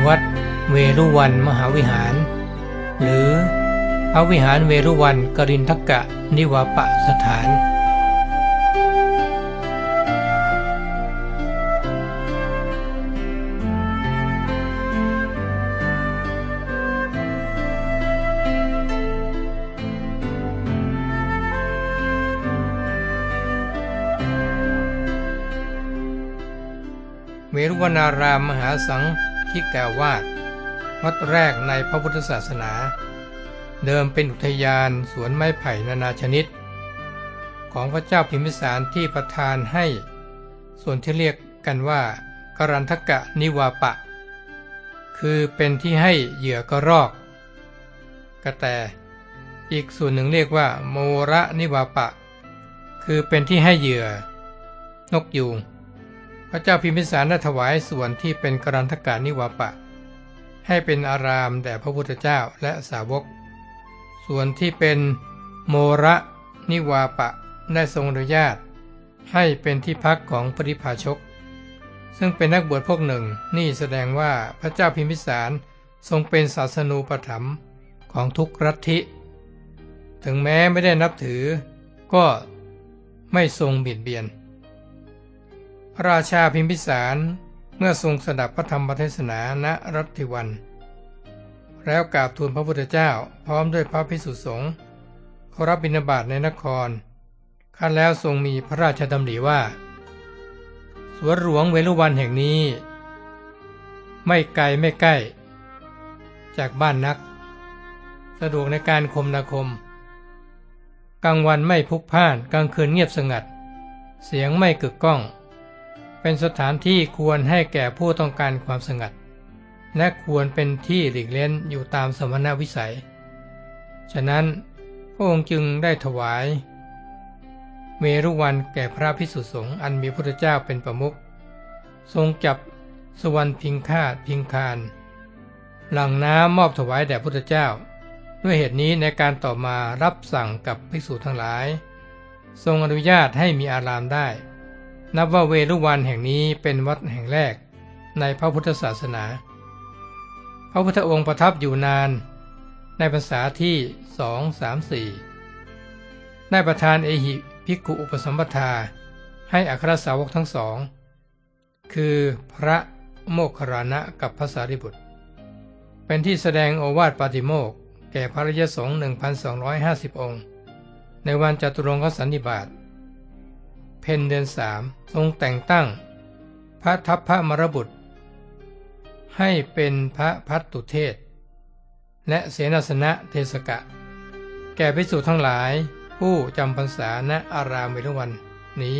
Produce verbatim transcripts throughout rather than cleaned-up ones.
วัดเวรุวันมหาวิหารหรือพระวิหารเวรุวันกรินทกะนิวาปสถานเวรุวนารามมหาสังฆกาวาสวัดแรกในพระพุทธศาสนาเดิมเป็นอุทยานสวนไม้ไผ่นานาชนิดของพระเจ้าพิมพิสารที่ประทานให้ส่วนที่เรียกกันว่ากรันทกะนิวาปะคือเป็นที่ให้เหยื่อกระรอกกระแตอีกส่วนหนึ่งเรียกว่าโมระนิวาปะคือเป็นที่ให้เหยื่อนกยูงพระเจ้าพิมพิสารได้ถวายส่วนที่เป็นกรันทกะนิวาปะให้เป็นอารามแด่พระพุทธเจ้าและสาวกส่วนที่เป็นโมระนิวาปะได้ทรงอนุญาตให้เป็นที่พักของปริพาชกซึ่งเป็นนักบวชพวกหนึ่งนี่แสดงว่าพระเจ้าพิมพิสารทรงเป็นศาสนูปถัมภ์ของทุกลัทธิถึงแม้ไม่ได้นับถือก็ไม่ทรงเบียดเบียนพระราชาพิมพิสารเมื่อทรงสดับพระธรรมเทศนาณรัตถิวันแล้วกราบทูลพระพุทธเจ้าพร้อมด้วยพระภิกษุสงฆ์เขารับบิณฑบาตในนครขั้นแล้วทรงมีพระราชดำริว่าสวนหลวงเวรุวันแห่งนี้ไม่ไกลไม่ใกล้จากบ้านนักสะดวกในการคมนาคมกลางวันไม่พลุกพล่านกลางคืนเงียบสงัดเสียงไม่กึกก้องเป็นสถานที่ควรให้แก่ผู้ต้องการความสงัดและควรเป็นที่หลีกเล่นอยู่ตามสมณวิสัยฉะนั้นพระองค์จึงได้ถวายเวรุวันแก่พระภิกษุสงฆ์อันมีพระพุทธเจ้าเป็นประมุขทรงจับสวรรณพิงคาตพิงคารหลั่งน้ำมอบถวายแด่พระพุทธเจ้าด้วยเหตุนี้ในการต่อมารับสั่งกับภิกษุทั้งหลายทรงอนุญาตให้มีอารามได้นับว่าเวรุวันแห่งนี้เป็นวัดแห่งแรกในพระพุทธศาสนาพระพุทธองค์ประทับอยู่นานในพรรษาที่สอง สาม สี่ได้ประทานเอหิภิกขุอุปสัมปทาให้อัครสาวกทั้งสองคือพระโมคคัลลานะกับพระสารีบุตรเป็นที่แสดงโอวาทปาติโมกข์แก่พระอริยสงฆ์ หนึ่งพันสองร้อยห้าสิบ องค์ในวันจตุรงคสันนิบาตเพ็ญเดือนสามทรงแต่งตั้งพระทัพพระมรบุตรให้เป็นพระภัตตุเทศและเสนาสนะเทศกะแก่ภิกษุทั้งหลายผู้จำพรรษาณอารามเวรุวันนี้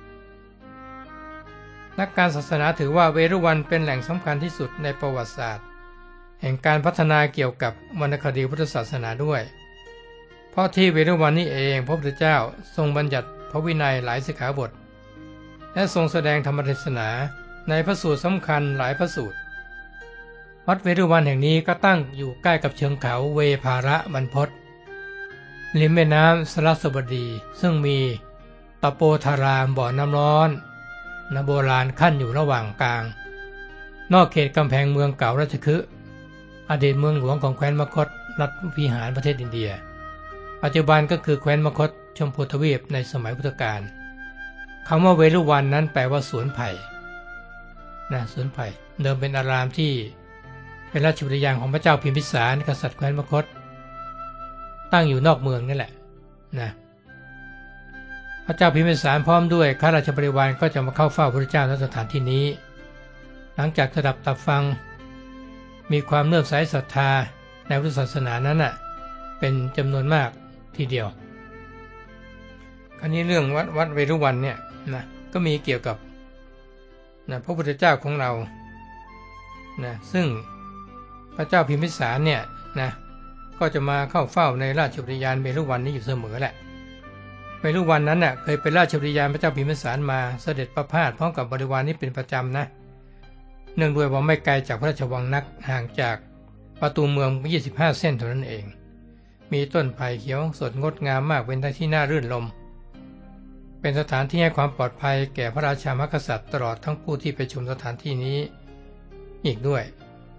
นักการศาสนาถือว่าเวรุวันเป็นแหล่งสำคัญที่สุดในประวัติศาสตร์แห่งการพัฒนาเกี่ยวกับวรรณคดีพุทธศาสนาด้วยเพราะที่เวรุวันนี้เองพระพุทธเจ้าทรงบัญญัติพระวินัยหลายสิกขาบทและทรงแสดงธรรมเทศนาในพระสูตรสำคัญหลายพระสูตรวัดเวรุวันแห่งนี้ก็ตั้งอยู่ใกล้กับเชิงเขาเวภาระบรรพตริมแม่น้ำสรัสวดีซึ่งมีตะโปธารามบ่อน้ำร้อนณโบราณขั้นอยู่ระหว่างกลางนอกเขตกำแพงเมืองเก่าราชคฤห์อดีตเมืองหลวงของแคว้นมคธรัฐวิหารประเทศอินเดียปัจจุบันก็คือแคว้นมคธชมพูทวีปในสมัยพุทธกาลคำว่าเวรุวันนั้นแปลว่าสวนไผ่นะสวนไผ่เดิมเป็นอารามที่เป็นราชอุทยานของพระเจ้าพิมพิสารกษัตริย์แคว้นมคธตั้งอยู่นอกเมืองนั่นแหละนะพระเจ้าพิมพิสารพร้อมด้วยข้าราชบริวารก็จะมาเข้าเฝ้าพระเจ้าณสถานที่นี้หลังจากสดับตับฟังมีความเลื่อมใสศรัทธาในพุทธศาสนานั้นน่ะเป็นจำนวนมากทีเดียวคราวนี้เรื่องวัดวัดเวรุวันเนี่ยนะก็มีเกี่ยวกับนะพระพุทธเจ้าของเรานะซึ่งพระเจ้าพิมพิสารเนี่ยนะก็จะมาเข้าเฝ้าในราชอุทยานเวรุวันนี้อยู่เสมอแหละเวรุวันนั้นน่ะเคยเป็นราชอุทยานพระเจ้าพิมพิสารมาเสด็จประพาสพร้อมกับบริวารนี้เป็นประจำนะเนื่องด้วยว่าไม่ไกลจากพระราชวังนักห่างจากประตูเมืองยี่สิบห้าเส้นเท่านั้นเองมีต้นไผ่เขียวสดงดงามมากเป็นที่น่ารื่นรมเป็นสถานที่ให้ความปลอดภัยแก่พระราชามหากษัตริย์ตลอดทั้งผู้ที่ไปชมสถานที่นี้อีกด้วย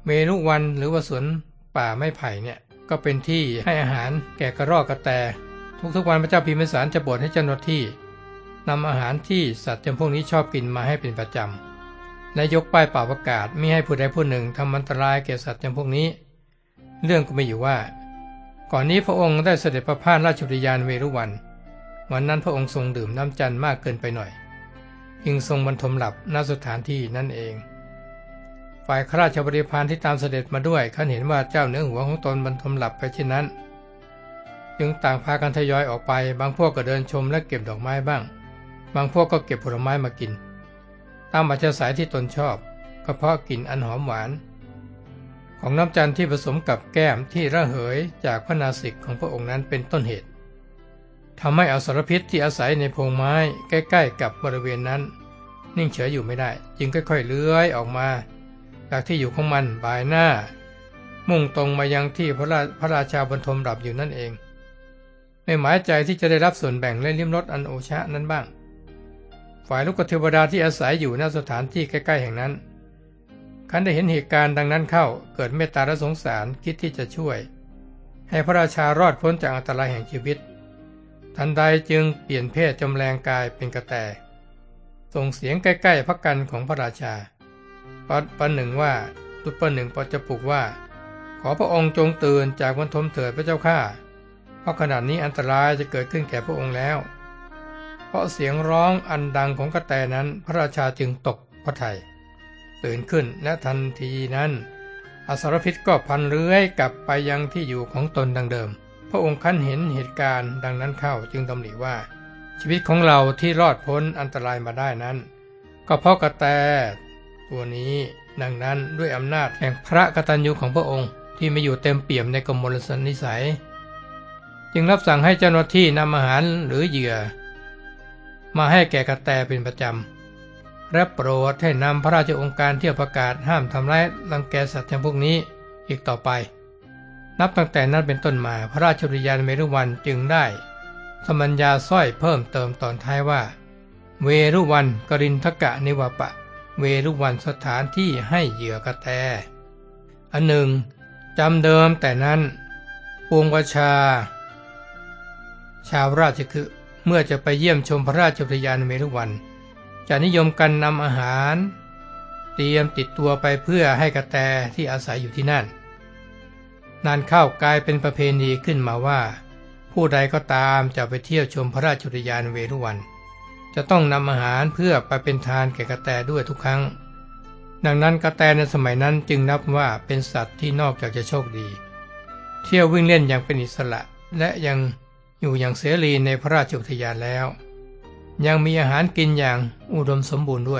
เวรุวันหรือว่าสวนป่าไม้ไผ่เนี่ยก็เป็นที่ให้อาหารแก่กระรอกกระแตทุกๆวันพระเจ้าพิมพิสารจะโปรดให้เจ้าหน้าที่นำอาหารที่สัตว์จำพวกนี้ชอบกินมาให้เป็นประจำและยกป้ายเป่าประกาศไม่ให้ผู้ใดผู้หนึ่งทำอันตรายแก่สัตว์จำพวกนี้เรื่องก็มีอยู่ว่าก่อนนี้พระองค์ได้เสด็จประพาสราชอุทยานเวรุวันวันนั้นพระองค์ทรงดื่มน้ำจันทร์มากเกินไปหน่อยจึงทรงบรรทมหลับณสถานที่นั่นเองฝ่ายข้าราชบริพารที่ตามเสด็จมาด้วยคันเห็นว่าเจ้าเนื้อหัวของตนบรรทมหลับไปเช่นนั้นจึงต่างพากันทยอยออกไปบางพวกก็เดินชมและเก็บดอกไม้บ้างบางพวกก็เก็บผลไม้มากินตามอัธยาศัยที่ตนชอบก็เพราะกลิ่นอันหอมหวานของน้ำจันทร์ที่ผสมกับแก้มที่ระเหยจากพระนาสิกของพระองค์นั้นเป็นต้นเหตุทำให้อสรพิษที่อาศัยในพงไม้ใกล้ๆกับบริเวณนั้นนิ่งเฉยอยู่ไม่ได้จึงค่อยๆเลื้อยออกมาจากที่อยู่ของมันบ่ายหน้ามุ่งตรงมายังที่พระราพระราชาบรรทมหลับอยู่นั่นเองในหมายใจที่จะได้รับส่วนแบ่งและลิ้มรสอันโอชะนั้นบ้างฝ่ายลูกเทวดาที่อาศัยอยู่ณสถานที่ใกล้ๆแห่งนั้นคันได้เห็นเหตุการณ์ดังนั้นเข้าเกิดเมตตาและสงสารคิดที่จะช่วยให้พระราชารอดพ้นจากอันตรายแห่งชีวิตทันใดจึงเปลี่ยนเพศจำแรงกายเป็นกระแตส่งเสียงใกล้ๆพระกันของพระราชาปัดประหนึ่งว่าดุจประหนึ่งปจะปลุกว่าขอพระองค์จงตื่นจากบรรทมเถิดพระเจ้าข้าเพราะขณะนี้อันตรายจะเกิดขึ้นแก่พระองค์แล้วเพราะเสียงร้องอันดังของกระแตนั้นพระราชาจึงตกพระทัยตื่นขึ้นและทันทีนั้นอสรพิษก็พันเลื้อยกลับไปยังที่อยู่ของตนดังเดิมพระองค์คันเห็นเหตุการณ์ดังนั้นเข้าจึงดำริว่าชีวิตของเราที่รอดพ้นอันตรายมาได้นั้นก็เพราะกระแตตัวนี้ดังนั้นด้วยอำนาจแห่งพระกตัญญูของพระองค์ที่ไม่อยู่เต็มเปี่ยมในกมลสนิสัยจึงรับสั่งให้เจ้าหน้าที่นำอาหารหรือเหยื่อมาให้แก่กระแตเป็นประจำและโปรดให้นำพระราชโองการเที่ยวประกาศห้ามทำร้ายรังแกสัตว์จำพวกนี้อีกต่อไปนับตั้งแต่นั้นเป็นต้นมาพระราชอุทยานเวรุวันจึงได้สมัญญาสร้อยเพิ่มเติมตอนท้ายว่าเวรุวันกรินทกะนิวปะเวรุวันสถานที่ให้เหยื่อกระแตอันหนึ่งจำเดิมแต่นั้นปวงประชาชาวราชคฤห์เมื่อจะไปเยี่ยมชมพระราชอุทยานเวรุวันจะนิยมกันนำอาหารเตรียมติดตัวไปเพื่อให้กระแตที่อาศัยอยู่ที่นั่นนานเข้ากลายเป็นประเพณีขึ้นมาว่าผู้ใดก็ตามจะไปเที่ยวชมพระราชอุทยานเวรุวันจะต้องนำอาหารเพื่อไปเป็นทานแก่กระแตด้วยทุกครั้งดังนั้นกระแตในสมัยนั้นจึงนับว่าเป็นสัตว์ที่นอกจากจะโชคดีเที่ยววิ่งเล่นอย่างเป็นอิสระและยังอยู่อย่างเสรีในพระราชอุทยานแล้วยังมีอาหารกินอย่างอุดมสมบูรณ์ด้วย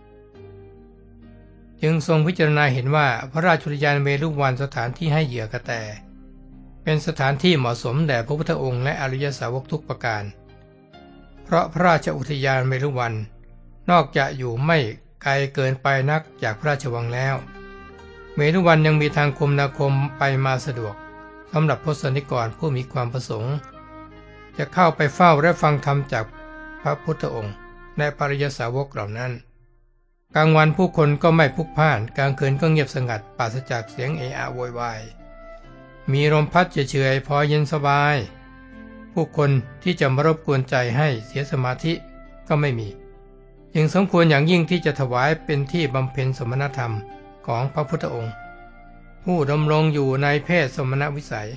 จึงทรงพิจารณาเห็นว่าพระราชอุทยานเวรุวันสถานที่ให้เหยื่อกระแตเป็นสถานที่เหมาะสมแด่พระพุทธองค์และอริยสาวกทุกประการเพราะพระราชอุทยานเวรุวันนอกจากอยู่ไม่ไกลเกินไปนักจากพระราชวังแล้วเวรุวันยังมีทางคมนาคมไปมาสะดวกสำหรับพุทธนิกรผู้มีความประสงค์จะเข้าไปเฝ้าและฟังธรรมจากพระพุทธองค์และปริยสาวกเหล่านั้นกลางวันผู้คนก็ไม่พลุกพล่านกลางคืนก็เงียบสงัดปราศจากเสียงเอะอะโวยวายมีลมพัดเฉยๆพอเย็นสบายผู้คนที่จะมารบกวนใจให้เสียสมาธิก็ไม่มีจึงสมควรอย่างยิ่งที่จะถวายเป็นที่บำเพ็ญสมณธรรมของพระพุทธองค์ผู้ดำรงอยู่ในเพศสมณวิสัย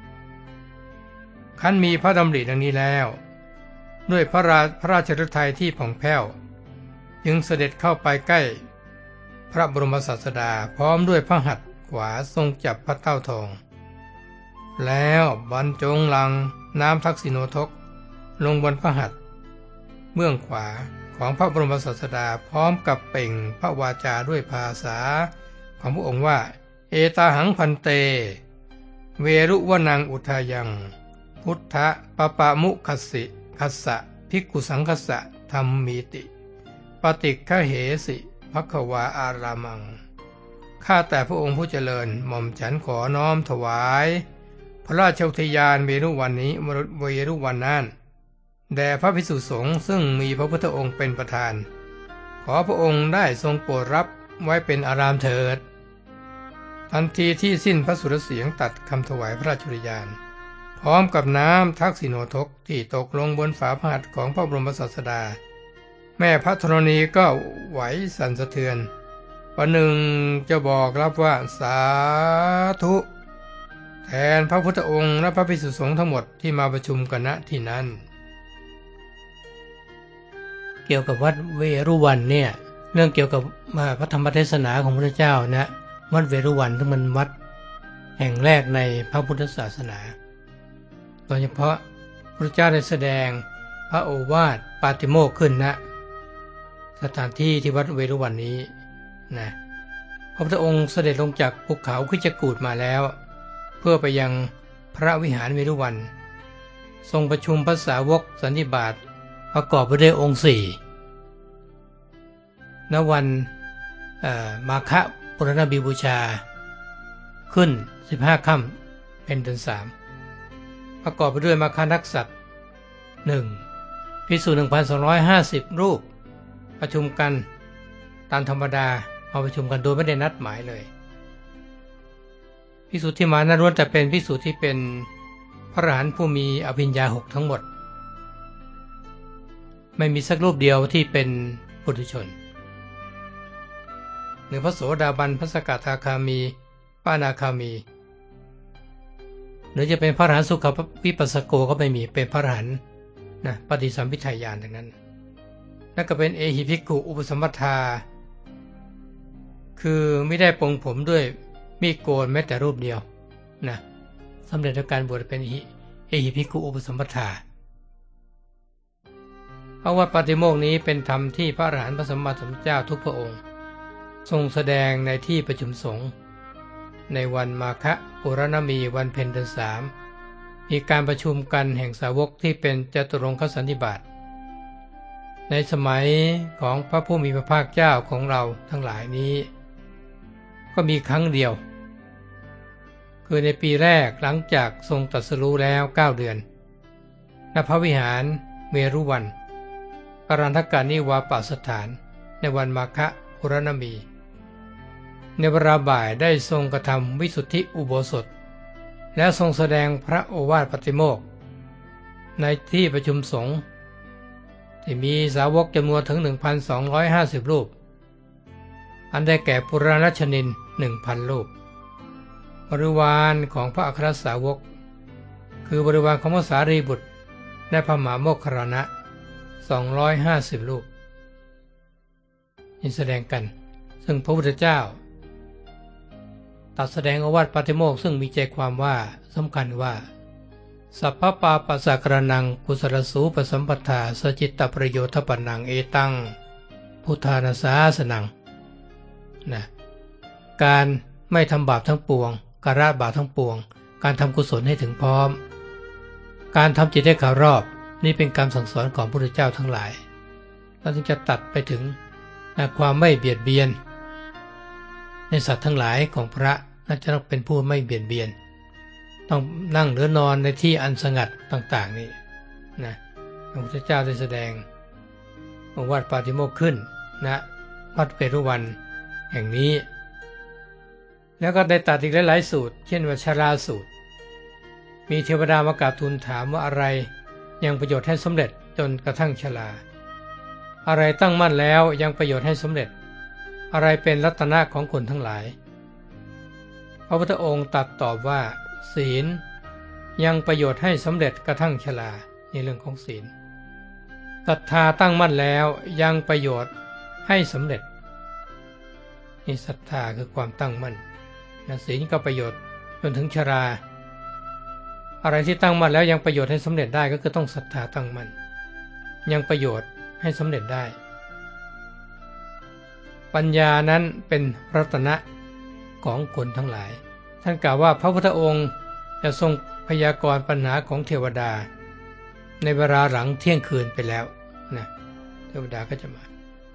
คันมีพระดำริดังนี้แล้วด้วยพระราพระราชฤทัยที่ผ่องแผ้วจึงเสด็จเข้าไปใกล้พระบรมศาสดาพร้อมด้วยพระหัตถ์ขวาทรงจับพระเต้าทองแล้วบรรจงลังน้ำทักษิโนทกลงบนพระหัตถ์เบื้องขวาของพระบรมศาสดาพร้อมกับเปล่งพระวาจาด้วยภาษาของพระองค์ว่าเอตาหังพันเตเวรุวนังอุทายังพุทธะปปะมุคัสสิคัสสะภิกขุสังคัสสะธัมมีติปฏิฆะเหสิภควาอารามังข้าแต่พระองค์ผู้เจริญหม่อมฉันขอน้อมถวายพระราชอุทยานเวรุวันนี้เวรุวันนั้นแด่พระภิกษุสงฆ์ซึ่งมีพระพุทธองค์เป็นประธานขอพระองค์ได้ทรงโปรดรับไว้เป็นอารามเถิดทันทีที่สิ้นพระสุรเสียงตัดคำถวายพระราชริยานพร้อมกับน้ำทักษิโนทกที่ตกลงบนฝาพระหัตถ์ของพระบรมศาสดาแม่พระธรณีก็ไหวสั่นสะเทือนประหนึ่งจะบอกรับว่าสาธุแทนพระพุทธองค์และพระภิกษุสงฆ์ทั้งหมดที่มาประชุมกันณที่นั้นเกี่ยวกับวัดเวรุวันเนี่ยเรื่องเกี่ยวกับพระธรรมเทศนาของพระเจ้านะวัดเวรุวันที่มันวัดแห่งแรกในพระพุทธศาสนาโดยเฉพาะพระเจ้าได้แสดงพระโอวาทปาติโมกข์ขึ้นนะสถานที่ที่วัดเวรุวันนี้นะพระพุทธองค์เสด็จลงจากภูเขาคิจกูฏมาแล้วเพื่อไปยังพระวิหารเวรุวันทรงประชุมพระสาวกสันนิบาตประกอบไปด้วยองค์สี่ณวันมาฆปุรณบิบูชาขึ้นสิบห้าค่ำเป็นเดือนสามประกอบไปด้วยมาฆนักษัตริย์หนึ่งภิกษุ หนึ่งพันสองร้อยห้าสิบ รูปประชุมกันตามธรรมดามาประชุมกันโดยไม่ได้นัดหมายเลยภิกษุที่มานั้นล้วนแต่เป็นภิกษุที่เป็นพระอรหันต์ผู้มีอภิญญาหกทั้งหมดไม่มีสักรูปเดียวที่เป็นปุถุชนหรือพระโสดาบันพระสกทาคามีพระอนาคามีหรือจะเป็นพระอรหันต์สุขวิปัสสโกก็ไม่มีเป็นพระอรหันต์นะปฏิสัมภิทาญาณดังนั้นนั่นก็เป็นเอหิภิกขุอุปสัมปทาคือไม่ได้ปรงผมด้วยมีดโกนแม้แต่รูปเดียวนะสำเร็จด้วยการบวชเป็นเอหิภิกขุอุปสัมปทาเพราะว่าปาติโมกข์นี้เป็นธรรมที่พระอรหันต์พระสัมมาสัมพุทธเจ้าทุกพระองค์ทรงแสดงในที่ประชุมสงฆ์ในวันมาฆปุรณมีวันเพ็ญเดือนสามมีการประชุมกันแห่งสาวกที่เป็นจตุรงคสันนิบาตในสมัยของพระผู้มีพระภาคเจ้าของเราทั้งหลายนี้ก็มีครั้งเดียวคือในปีแรกหลังจากทรงตรัสรู้แล้วเก้าเดือนณพระวิหารเวรุวันกรันทกานิวาปสถานในวันมาฆปุรณมีในเวลาบ่ายได้ทรงกระทำวิสุทธิอุโบสถและทรงแสดงพระโอวาทปาติโมกข์ในที่ประชุมสงฆ์ที่มีสาวกจำนวนถึง หนึ่งพันสองร้อยห้าสิบ รูปอันได้แก่ปุราณชนิน หนึ่งพัน รูปบริวารของพระอัครสาวกคือบริวารของพระสารีบุตรและพระมหาโมคคัลลานะสองร้อยห้าสิบ รูปนี่แสดงกันซึ่งพระพุทธเจ้าตรัสแสดงโอวาทปาติโมกข์ซึ่งมีใจความว่าสำคัญว่าสัพพปาปัสสะกรณังกุศลสูปสัมปทาสจิตตประโยชน์ปันนังเอตังพุทธานาสาสนังนะการไม่ทำบาปทั้งปวงการละบาปทั้งปวงการทำกุศลให้ถึงพร้อมการทำจิตให้ข่ารอบนี่เป็นการสั่งสอนของพระพุทธเจ้าทั้งหลายเราจึงจะตัดไปถึงความไม่เบียดเบียนในสัตว์ทั้งหลายของพระน่าจะต้องเป็นผู้ไม่เบียดเบียนต้องนั่งหรือนอนในที่อันสงัดต่างๆนี่นะพระพุทธเจ้าได้แสดงโอวาทปาติโมกข์ขึ้นณวัดเวรุวันแห่งนี้แล้วก็ได้ตัดอีกหลายๆสูตรเช่นว่าชราสูตรมีเทวดามากราบทูลถามว่าอะไรยังประโยชน์ให้สำเร็จจนกระทั่งชราอะไรตั้งมั่นแล้วยังประโยชน์ให้สำเร็จอะไรเป็นรัตนะของคนทั้งหลายพระพุทธองค์ตรัสตอบว่าศีลยังประโยชน์ให้สำเร็จกระทั่งชราในเรื่องของศีลศรัทธาตั้งมั่นแล้วยังประโยชน์ให้สำเร็จนี่ศรัทธาคือความตั้งมั่นนะศีลก็ประโยชน์จนถึงชราอะไรที่ตั้งมั่นแล้วยังประโยชน์ให้สำเร็จได้ก็คือต้องศรัทธาตั้งมั่นยังประโยชน์ให้สำเร็จได้ปัญญานั้นเป็นรัตนะของคนทั้งหลายท่านกล่าวว่าพระพุทธองค์จะทรงพยากรณ์ปัญหาของเทวดาในเวลาหลังเที่ยงคืนไปแล้วนะเทวดาก็จะมา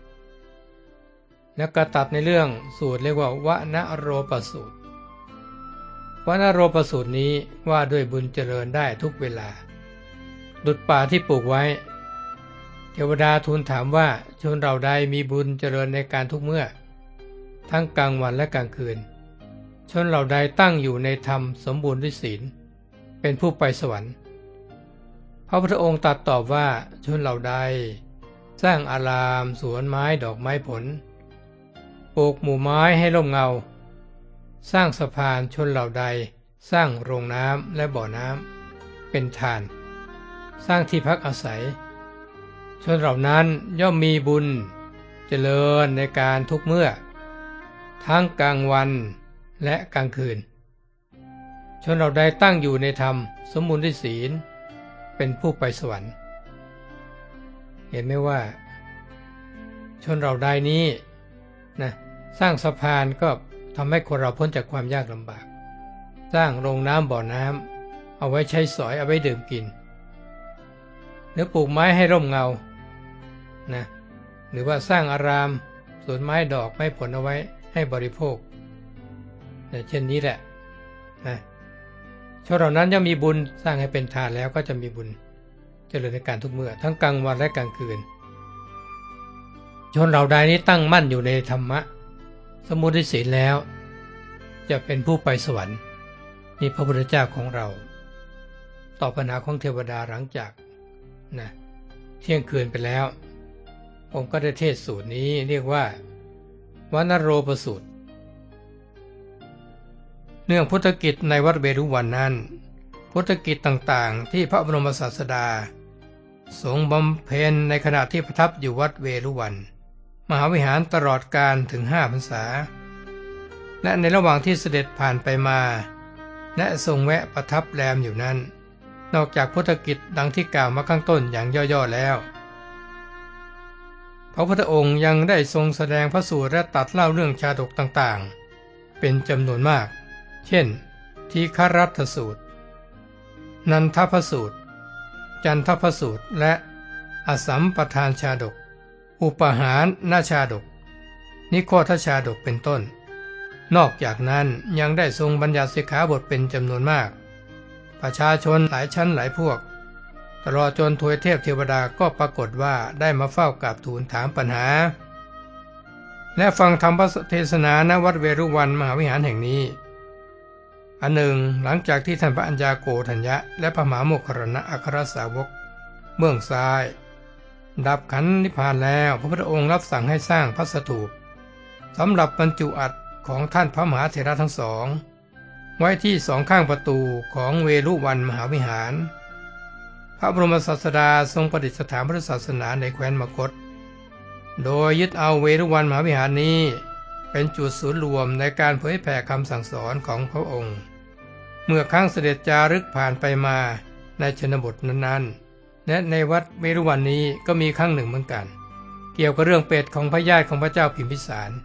แล้วก็ตัดในเรื่องสูตรเรียกว่าวณโรปสูตรวณโรปสูตรนี้ว่าด้วยบุญเจริญได้ทุกเวลาดุจป่าที่ปลูกไว้เทวดาทูลถามว่าชนเราใดมีบุญเจริญในการทุกเมื่อทั้งกลางวันและกลางคืนชนเหล่าใดตั้งอยู่ในธรรมสมบูรณ์ด้วยศีลเป็นผู้ไปสวรรค์พระพุทธองค์ตรัสตอบว่าชนเหล่าใดสร้างอารามสวนไม้ดอกไม้ผลปลูกหมู่ไม้ให้ร่มเงาสร้างสะพานชนเหล่าใดสร้างโรงน้ำและบ่อน้ำเป็นทานสร้างที่พักอาศัยชนเหล่านั้นย่อมมีบุญเจริญในการทุกเมื่อทั้งกลางวันและกลางคืนชนเหล่าใดตั้งอยู่ในธรรมสมบูรณ์ด้วยศีลเป็นผู้ไปสวรรค์เห็นไหมว่าชนเหล่าใดนี้นะสร้างสะพานก็ทำให้คนเราพ้นจากความยากลำบากสร้างโรงน้ำบ่อน้ำเอาไว้ใช้สอยเอาไว้ดื่มกินหรือปลูกไม้ให้ร่มเงานะหรือว่าสร้างอารามสวนไม้ดอกไม้ผลเอาไว้ให้บริโภคนะเช่นนี้แหละนะชนเหล่านั้นย่อมมีบุญสร้างให้เป็นทานแล้วก็จะมีบุญเจริญในการทุกเมื่อทั้งกลางวันและกลางคืนชนเหล่าใดนี้ตั้งมั่นอยู่ในธรรมะสมบูรณ์ด้วยศีลแล้วจะเป็นผู้ไปสวรรค์นี่พระพุทธเจ้าของเราตอบปัญหาของเทวดาหลังจากนะเที่ยงคืนไปแล้วผมก็ได้เทศสูตรนี้เรียกว่าวนโรปสูตรเนื่องพุทธกิจในวัดเวรุวันนั้นพุทธกิจต่างๆที่พระบรมศาสดาทรงบำเพ็ญในขณะที่ประทับอยู่วัดเวรุวันมหาวิหารตลอดกาลถึงห้าพรรษาและในระหว่างที่เสด็จผ่านไปมาและทรงแวะประทับแรมอยู่นั้นนอกจากพุทธกิจดังที่กล่าวมาข้างต้นอย่างย่อๆแล้วพระพุทธองค์ยังได้ทรงแสดงพระสูตรและตรัสเล่าเรื่องชาดกต่างๆเป็นจำนวนมากเช่นทีฆรัตถสูตรนันทพสูตรจันทพสูตรและอสัมปทานชาดกอุปหารนาชาดกนิโคทชาดกเป็นต้นนอกจากนั้นยังได้ทรงบัญญัติสิกขาบทเป็นจำนวนมากประชาชนหลายชั้นหลายพวกตลอดจนทวยเทพเทวดาก็ปรากฏว่าได้มาเฝ้ากราบทูลถามปัญหาและฟังธรรมเทศนาณวัดเวรุวันมหาวิหารแห่งนี้อันหนึ่งหลังจากที่ท่านพระอัญญาโกฏัญญะและพระมหาโมคคัลลานะอัครสาวกเบื้องซ้ายดับขันธ์นิพพานแล้วพระพุทธองค์รับสั่งให้สร้างพระสถูปสำหรับบรรจุอัฐของท่านพระมหาเถระทั้งสองไว้ที่สองข้างประตูของเวรุวันมหาวิหารพระบรมศาสดาทรงประดิษฐานพุทธศาสนาในแคว้นมคธโดยยึดเอาเวรุวันมหาวิหารนี้เป็นจุดศูนย์รวมในการเผยแผ่คำสั่งสอนของพระองค์เมื่อครั้งเสด็จจารึกผ่านไปมาในชนบทนั้นๆและในวัดเวรุวันนี้ก็มีครั้งหนึ่งเหมือนกันเกี่ยวกับเรื่องเปรตของพระญาติของพระเจ้าพิมพิสาร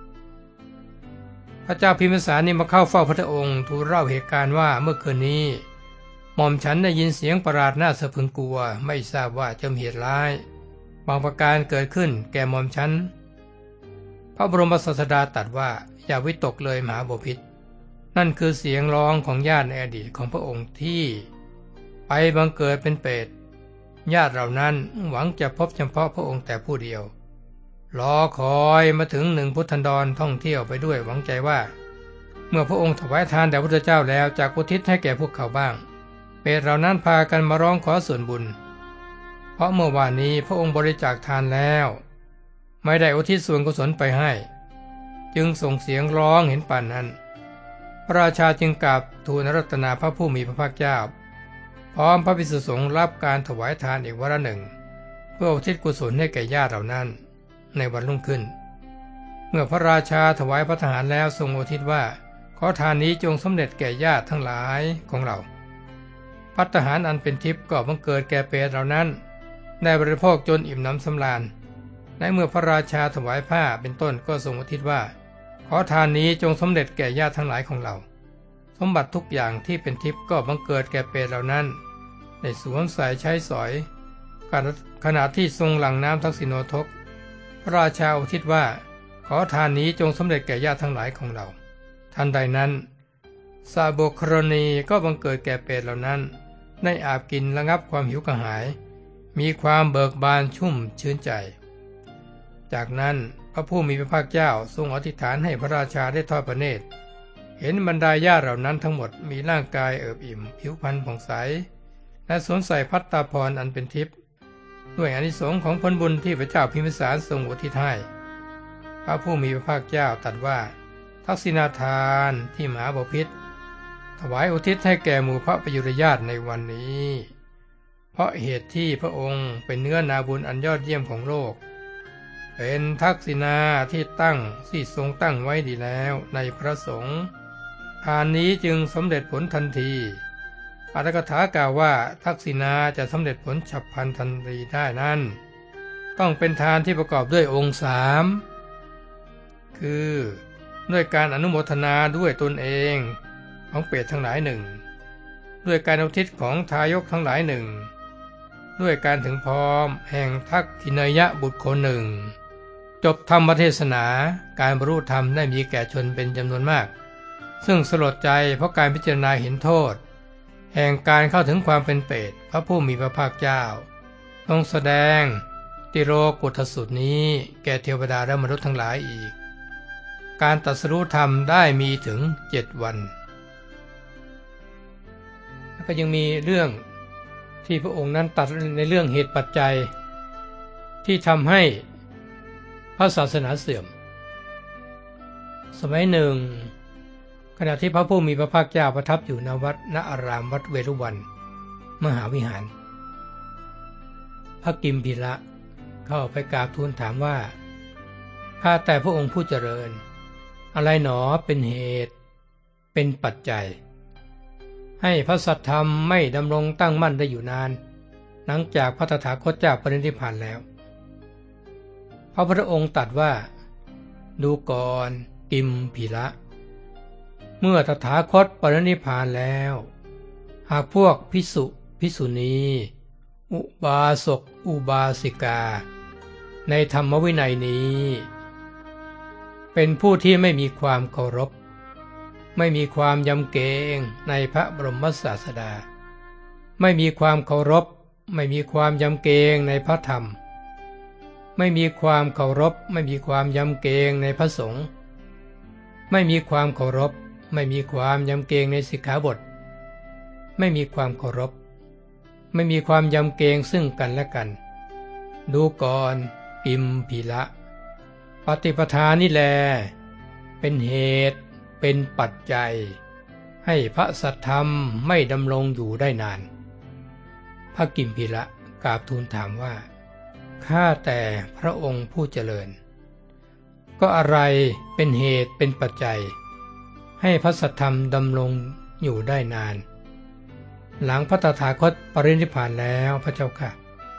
พระเจ้าพิมพิสารนี่มาเข้าเฝ้าพระองค์ทูลเล่าเหตุการณ์ว่าเมื่อคืนนี้หม่อมฉันได้ยินเสียงประหลาดน่าสะพรึงกลัวไม่ทราบว่าจะมีเหตุร้ายบางประการเกิดขึ้นแก่หม่อมฉันพระบรมศาสดาตรัสว่าอย่าวิตกเลยมหาบพิตรนั่นคือเสียงร้องของญาติในอดีตของพระองค์ที่ไปบังเกิดเป็นเปรตญาติเหล่านั้นหวังจะพบเฉพาะพระองค์แต่ผู้เดียวรอคอยมาถึงหนึ่งพุทธันดรท่องเที่ยวไปด้วยหวังใจว่าเมื่อพระองค์ถวายทานแด่พระพุทธเจ้าแล้วจะอุทิศให้แก่พวกเขาบ้างเปรตเหล่านั้นพากันมาร้องขอส่วนบุญเพราะเมื่อวานนี้พระองค์บริจาคทานแล้วไม่ได้อุทิศส่วนกุศลไปให้จึงส่งเสียงร้องเห็นป่านนั้นพระราชาจึงกราบทูลอาราธนาพระผู้มีพระภาคเจ้าพร้อมพระภิกษุสงฆ์รับการถวายทานอีกวาระหนึ่งเพื่ออุทิศกุศลให้แก่ญาติเหล่านั้นในวันรุ่งขึ้นเมื่อพระราชาถวายพระทหารแล้วทรงอุทิศว่าขอทานนี้จงสำเร็จแก่ญาติทั้งหลายของเราภัตตาหารอันเป็นทิพย์ก็บังเกิดแก่เปรตเหล่านั้นได้บริโภคจนอิ่มหนำสำราญและเมื่อพระราชาถวายผ้าเป็นต้นก็ทรงอุทิศว่าขอทานนี้จงสำเร็จแก่ญาติทั้งหลายของเราสมบัติทุกอย่างที่เป็นทิพย์ก็บังเกิดแก่เปรตเหล่านั้นได้สวมใส่ใช้สอยขณะที่ทรงหลั่งน้ำทักษิโนทกพระราชาอุทิศว่าขอทานนี้จงสำเร็จแก่ญาติทั้งหลายของเราทันใดนั้นสาบกรณีก็บังเกิดแก่เปรตเหล่านั้นได้อาบกินระงับความหิวกระหายมีความเบิกบานชุ่มชื้นใจจากนั้นพระผู้มีพระภาคเจ้าทรงอธิษฐานให้พระราชาได้ทอดพระเนตรเห็นบรรดาญาติเหล่านั้นทั้งหมดมีร่างกายเอิบอิ่มผิวพรรณผ่องใสและสวมใส่ภัตตาภรณ์อันเป็นทิพย์ด้วยอานิสงส์ของผลบุญที่พระเจ้าพิมพิสารทรงอุทิศให้พระผู้มีพระภาคเจ้าตรัสว่าทักษิณาทานที่มหาบพิตรถวายอุทิศให้แก่หมู่พระประยุรญาติในวันนี้เพราะเหตุที่พระองค์เป็นเนื้อนาบุญอันยอดเยี่ยมของโลกเป็นทักษิณาที่ตั้งที่ทรงตั้งไว้ดีแล้วในพระสงฆ์ทานนี้จึงสำเร็จผลทันทีอัตถกถากล่าวว่าทักษิณาจะสำเร็จผลฉับพลันทันทีได้นั้นต้องเป็นทานที่ประกอบด้วยองค์สามคือด้วยการอนุโมทนาด้วยตนเองของเปรตทั้งหลายหนึ่งด้วยการอุทิศของทายกทั้งหลายหนึ่งด้วยการถึงพร้อมแห่งทักษิณยบุตรคนหนึ่งจบธรรมเทศนาการบรรลุธรรมได้มีแก่ชนเป็นจำนวนมากซึ่งสลดใจเพราะการพิจารณาเห็นโทษแห่งการเข้าถึงความเป็นเปรตพระผู้มีพระภาคเจ้าทรงแสดงติโรกุตสูตรนี้แก่เทวดาและมนุษย์ทั้งหลายอีกการตรัสรู้ธรรมได้มีถึงเจ็ดวันแล้วก็ยังมีเรื่องที่พระองค์นั้นตรัสในเรื่องเหตุปัจจัยที่ทำให้พระศาสนาเสื่อมสมัยหนึ่งขณะที่พระผู้มีพระภาคเจ้าประทับอยู่ณวัดณอารามวัดเวรุวันมหาวิหารพระกิมพีระเข้าไปกราบทูลถามว่าข้าแต่พระองค์ผู้เจริญอะไรหนอเป็นเหตุเป็นปัจจัยให้พระสัทธรรมไม่ดำรงตั้งมั่นได้อยู่นานหลังจากพระตถาคตเจ้าปรินิพพานแล้วพระพุทธองค์ตรัสว่าดูก่อนกิมพีระเมื่อตถาคตปรินิพพานแล้วหากพวกภิกษุภิกษุณีอุบาสกอุบาสิกาในธรรมวินัยนี้เป็นผู้ที่ไม่มีความเคารพไม่มีความยำเกรงในพระบรมศาสดาไม่มีความเคารพไม่มีความยำเกรงในพระธรรมไม่มีความเคารพไม่มีความยำเกรงในพระสงฆ์ไม่มีความเคารพไม่มีความยำเกรงในสิกขาบทไม่มีความเคารพไม่มีความยำเกรงซึ่งกันและกันดูก่อนกิมพีระปฏิปทานี่แลเป็นเหตุเป็นปัจจัยให้พระสัทธรรมไม่ดำรงอยู่ได้นานพระกิมพีระกราบทูลถามว่าข้าแต่พระองค์ผู้เจริญก็อะไรเป็นเหตุเป็นปัจจัยให้พระสัทธรรมดำรงอยู่ได้นานหลังพระตถาคตปรินิพพานแล้วพระเจ้าค่ะ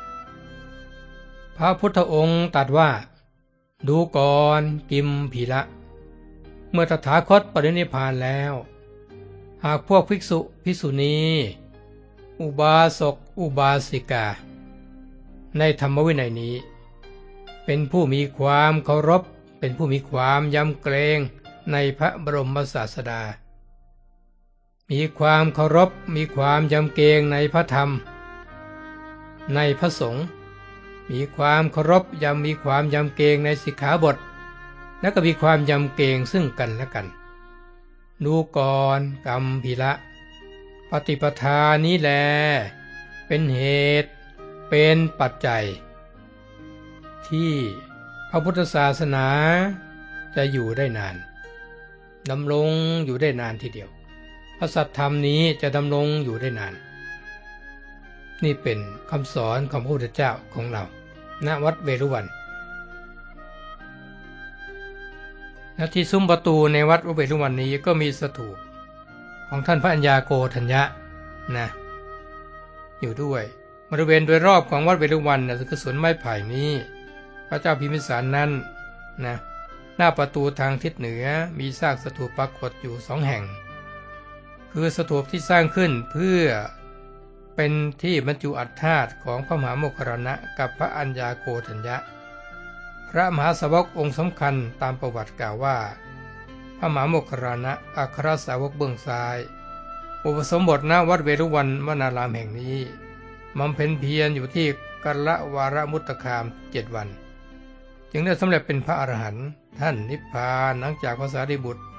พระพุทธองค์ตรัสว่าดูก่อนกิมพีระเมื่อตถาคตปรินิพพานแล้วหากพวกภิกษุภิกษุณีอุบาสกอุบาสิกาในธรรมวินัยนี้เป็นผู้มีความเคารพเป็นผู้มีความยำเกรงในพระบรมศาสดามีความเคารพมีความยำเกรงในพระธรรมในพระสงฆ์มีความเคารพยำมีความยำเกรงในสิกขาบทและก็มีความยำเกรงซึ่งกันและกันดูก่อนกัมพีระปฏิปทานี้แลเป็นเหตุเป็นปัจจัยที่พระพุทธศาสนาจะอยู่ได้นานดำรงอยู่ได้นานทีเดียวพระสัทธรรมนี้จะดำรงอยู่ได้นานนี่เป็นคำสอนของพระพุทธเจ้าของเราณวัดเวรุวันและที่ซุ้มประตูในวัดเวรุวันนี้ก็มีสถูปของท่านพระัญญาโกฏัญญะนะอยู่ด้วยบริเวณโดยรอบของวัดเวรุวันนะคือสวนไม้ไผ่นี้พระเจ้าพิมพิสารนั้นนะหน้าประตูทางทิศเหนือมีซากสถูปปรากฏอยู่สองแห่งคือสถูปที่สร้างขึ้นเพื่อเป็นที่บรรจุอัฐิของพระมหาโมคคัลลานะกับพระอัญญาโกฏัญญะพระมหาสาวกองค์สำคัญตามประวัติกล่าวว่าพระมหาโมคคัลลานะอัครสาวกเบื้องซ้ายอุปสมบทณวัดเวรุวันวนารามแห่งนี้บำเพ็ญเพียรอยู่ที่กัลละวารมุตตคามเจ็ดวันจึงได้สำเร็จเป็นพระอรหันต์ท่านนิพพานหลังจากพระสารีบุตร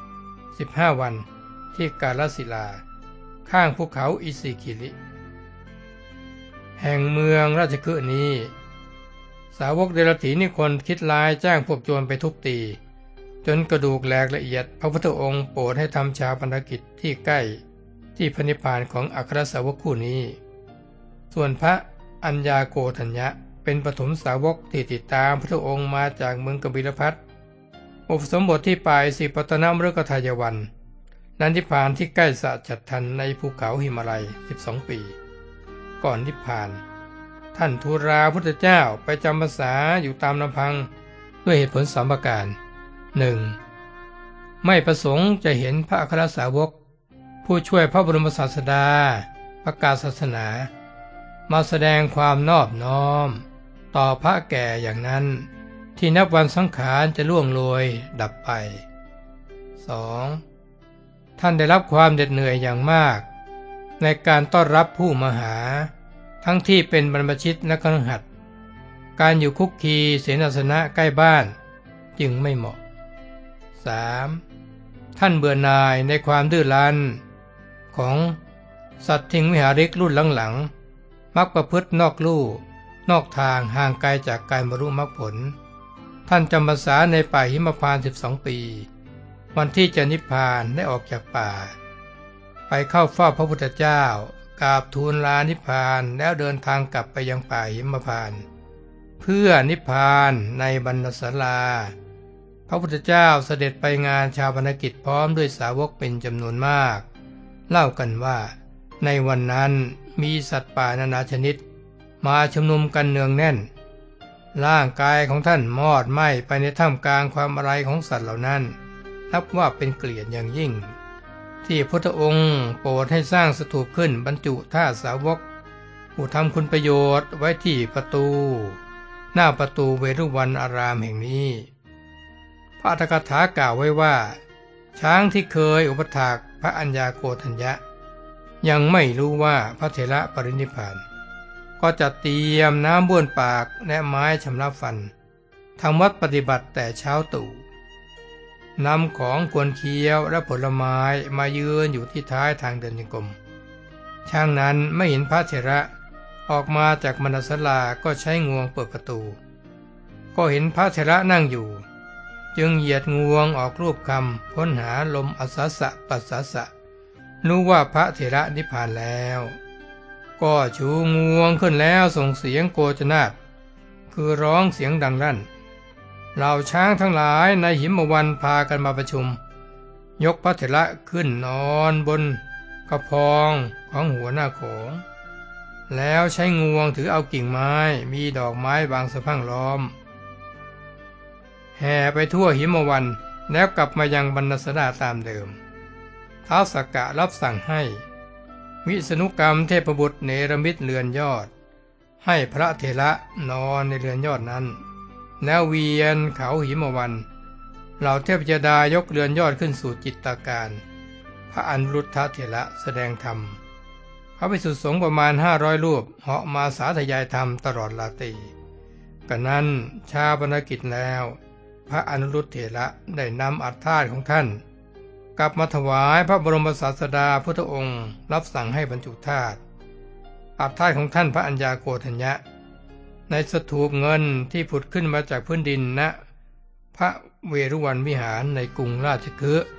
สิบห้าวันที่กาลสิลาข้างภูเขาอิสิคิริแห่งเมืองราชคฤห์นี้สาวกเดรัจฉีนิคนคิดร้ายจ้างพวกโจรไปทุบตีจนกระดูกแหลกละเอียดพระพุทธองค์โปรดให้ทำชาปนกิจที่ใกล้ที่พระนิพพานของอัครสาวกคู่นี้ส่วนพระอัญญาโกฏัญญะเป็นปฐมสาวกที่ติดตามพระพุทธองค์มาจากเมืองกบิลพัสดุอุปสมบทที่ป่าอิสิปตนมฤคทายวันนันนิพพานที่ใกล้สะฉัฏฐันในภูเขาหิมาลัยสิบสองปีก่อนนิพพานท่านทูลลาพุทธเจ้าไปจำพรรษาอยู่ตามลำพังด้วยเหตุผลสามประการ หนึ่ง. ไม่ประสงค์จะเห็นพระอัครสาวกผู้ช่วยพระบรมศาสดาประกาศศาสนามาแสดงความนอบน้อมต่อพระแก่อย่างนั้นที่นับวันสังขารจะล่วงโรยดับไป สอง. ท่านได้รับความเหน็ดเหนื่อยอย่างมากในการต้อนรับผู้มาหาทั้งที่เป็นบรรพชิตและคฤหัสถ์การอยู่คุกคีเสนาสนะใกล้บ้านจึงไม่เหมาะ สาม. ท่านเบื่อหน่ายในความดื้อรั้นของสัตว์ทิ้งวิหาริกรุ่นหลังๆมักประพฤตินอกลู่นอกทางห่างไกลจากการบรรลุมรรคผลท่านจำพรรษาในป่าหิมพานต์สิบสองปีวันที่จะนิพพานได้ออกจากป่าไปเข้าเฝ้าพระพุทธเจ้ากราบทูลลานิพพานแล้วเดินทางกลับไปยังป่าหิมพานต์เพื่อนิพพานในบรรณศาลาพระพุทธเจ้าเสด็จไปงานชาปนกิจพร้อมด้วยสาวกเป็นจำนวนมากเล่ากันว่าในวันนั้นมีสัตว์ป่านานาชนิดมาชุมนุมกันเนืองแน่นร่างกายของท่านมอดไหม้ไปในท่ามกลางความอะไรของสัตว์เหล่านั้นนับว่าเป็นเกลียดอย่างยิ่งที่พระพุทธองค์โปรดให้สร้างสถูปขึ้นบรรจุท่าสาวกผู้ทำคุณประโยชน์ไว้ที่ประตูหน้าประตูเวรุวันอารามแห่งนี้พระอัตถกถากล่าวไว้ว่าช้างที่เคยอุปถากพระอัญญาโกฏัญญะยังไม่รู้ว่าพระเถระปรินิพพานก็จะเตรียมน้ำบ้วนปากและไม้ชำระฟันทำวัดปฏิบัติแต่เช้าตู่นำของควรเคี้ยวและผลไม้มายืนอยู่ที่ท้ายทางเดินจงกรมช่างนั้นไม่เห็นพระเถระออกมาจากมณฑศาลาก็ใช้งวงเปิดประตูก็เห็นพระเถระนั่งอยู่จึงเหยียดงวงออกรูปคำค้นหาลมอัสสะสะปัสสะสะรู้ว่าพระเถระนิพพานแล้วก็ชูงวงขึ้นแล้วส่งเสียงโกจนาฏคือร้องเสียงดังลั่นเหล่าช้างทั้งหลายในหิมวันพากันมาประชุมยกพระเถระขึ้นนอนบนกระพองของหัวหน้าโขงแล้วใช้งวงถือเอากิ่งไม้มีดอกไม้บางสะพั่งล้อมแห่ไปทั่วหิมวันแล้วกลับมายังบรรณศาลาตามเดิมท้าวสักกะรับสั่งให้วิษณุกรรมเทพบุตรเนรมิตเรือนยอดให้พระเถระนอนในเรือนยอดนั้นแล้วเวียนเขาหิมวันเหล่าเทพธิดายกเรือนยอดขึ้นสู่จิตตาการพระอนุรุทธเถระแสดงธรรมพระภิกษุสงฆ์ประมาณห้าร้อยรูปเหาะมาสาธยายธรรมตลอดราตรีกันนั้นชาปนกิจแล้วพระอนุรุทธเถระได้นำอัฐธาตุของท่านกลับมาถวายพระบรมศาสดาพุทธองค์รับสั่งให้บรรจุธาตุอัฐธาตุของท่านพระอัญญาโกฏัญญะในสถูปเงินที่ผุดขึ้นมาจากพื้นดินณพระเวรุวันวิหารในกรุงราชคฤห์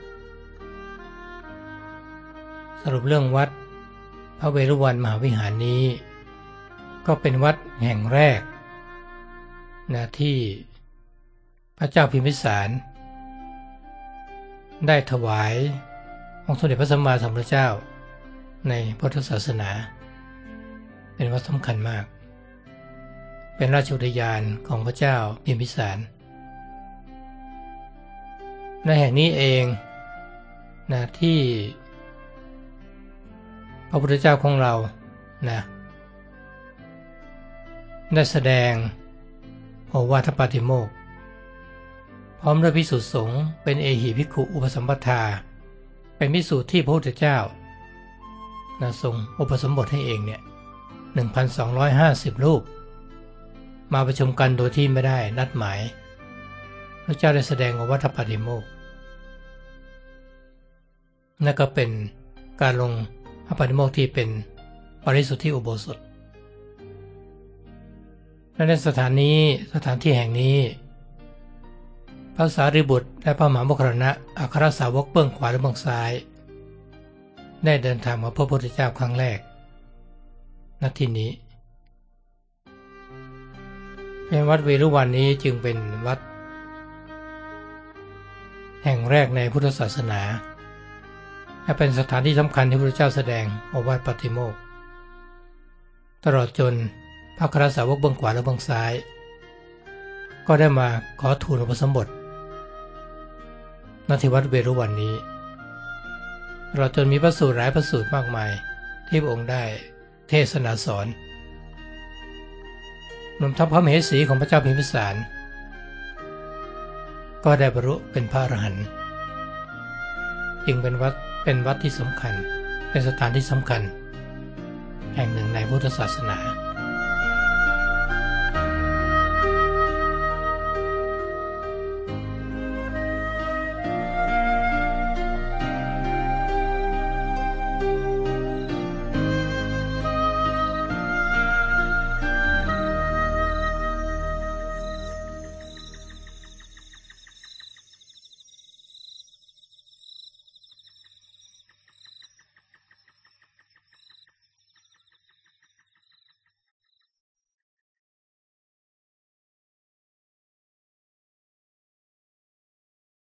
สรุปเรื่องวัดพระเวรุวันมหาวิหารนี้ก็เป็นวัดแห่งแรกนะที่พระเจ้าพิมพิสารได้ถวายองค์สมเด็จพระสัมมาสัมพุทธเจ้าในพุทธศาสนาเป็นวัดสำคัญมากเป็นราชอุทยานของพระเจ้าพิมพิสารในแห่งนี้เองนะที่พระพุทธเจ้าของเรานะได้แสดงโอวาทปาติโมกข์พร้อมด้วยภิกษุสงฆ์เป็นเอหิภิกขุอุปสัมปทาเป็นภิกษุที่พระพุทธเจ้านะทรงอุปสมบทให้เองเนี่ย หนึ่งพันสองร้อยห้าสิบ รูปมาประชุมกันโดยที่ไม่ได้นัดหมายพระเจ้าได้แสดงโอวาทปาติโมกข์นั่นก็เป็นการลงพระปฏิโมกข์ที่เป็นปริสุทธิอุโบสถและในสถานนี้สถานที่แห่งนี้พระสารีบุตรและพระมหาโมคคัลลานะอัครสาวกเบื้องขวาและเบื้องซ้ายได้เดินทางมาพบพระพุทธเจ้าครั้งแรกณที่นี้เป็นวัดเวรุวันนี้จึงเป็นวัดแห่งแรกในพุทธศาสนาและเป็นสถานที่สำคัญที่พระพุทธเจ้าแสดงโอวาทปาติโมกข์ตลอดจนพระอัครสาวกเบื้องขวาและเบื้องซ้ายก็ได้มาขอทูลอุปสมบทณที่วัดเวรุวันนี้ตลอดจนมีพระสูตรหลายพระสูตรมากมายที่พระองค์ได้เทศนาสอนรวมทั้งพระมเหสีของพระเจ้าพิมพิสารก็ได้บรรลุเป็นพระอรหันต์จึงเป็นวัดเป็นวัดที่สำคัญเป็นสถานที่สำคัญแห่งหนึ่งในพุทธศาสนา